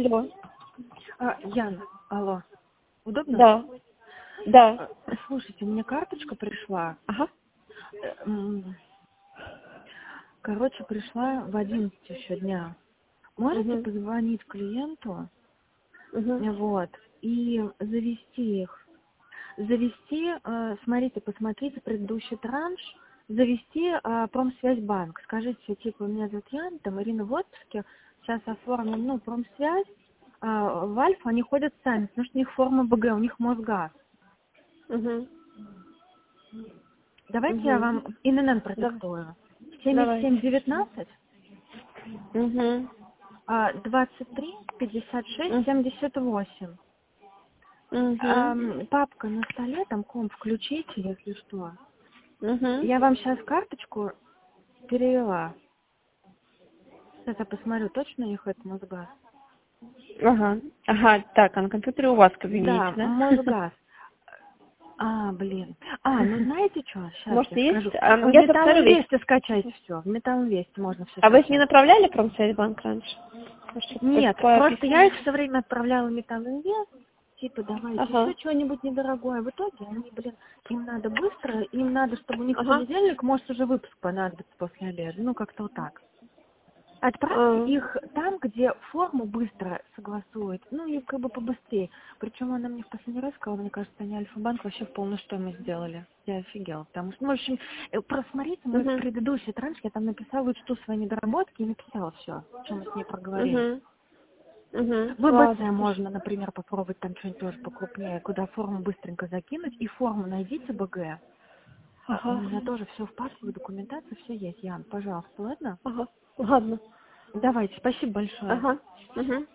Алло. Яна, алло. Удобно? Да. Да. Слушайте, мне карточка пришла. Ага. Короче, пришла в 11 еще дня. Можете Угу. позвонить клиенту, Угу. вот, и завести их? Завести, смотрите, посмотрите предыдущий транш, завести Промсвязьбанк. Скажите, типа, меня зовут Яна, там Ирина в отпуске, сейчас оформим, ну, Промсвязь, в Альфа они ходят сами, потому что у них форма БГ, у них Мосгаз. Угу. Давайте я Угу. вам ИНН Давай. продиктую. Давайте. 7719 Угу. 23 56 78. Угу. Папка на столе, там комп включите, если что. Угу. Я вам сейчас карточку перевела. Сейчас я посмотрю, точно у них это Мосгаз? Ага. Ага, так, а на компьютере у вас в кабинете, Да, да? Мосгаз. Блин. Ну знаете что? Сейчас Может, я есть? скажу. В Я повторю весь. Металлинвесте скачайте все. В Металлинвесте можно все А вы их не скачать. направляли Промсвязьбанк раньше? Может, Нет, по просто я письму? их все время отправляла в Металлинвест. Типа, давайте еще Ага. что-нибудь недорогое. В итоге они, им надо быстро, им надо, чтобы у них в Ага. понедельник, может, уже выпуск понадобится после обеда. Ну, как-то вот так. Отправьте А. их там, где форму быстро согласуют, ну и как бы побыстрее. Причем она мне в последний раз сказала, мне кажется, они Альфа-банк вообще в полную стоимость сделали. Я офигела. Потому что, ну, в общем, просмотрите мой Угу. предыдущий транш, я там написала, учту свои недоработки и написала все, что мы с ней проговорили. Угу. Угу. В ИБЦ Ладно, хорошо. можно, например, попробовать там что-нибудь тоже покрупнее, куда форму быстренько закинуть, и форму найдите БГ. У Ага. меня тоже все в папке, в документации, все есть. Ян, пожалуйста, ладно? Ага. Ладно. Давайте, спасибо большое. Ага. Угу.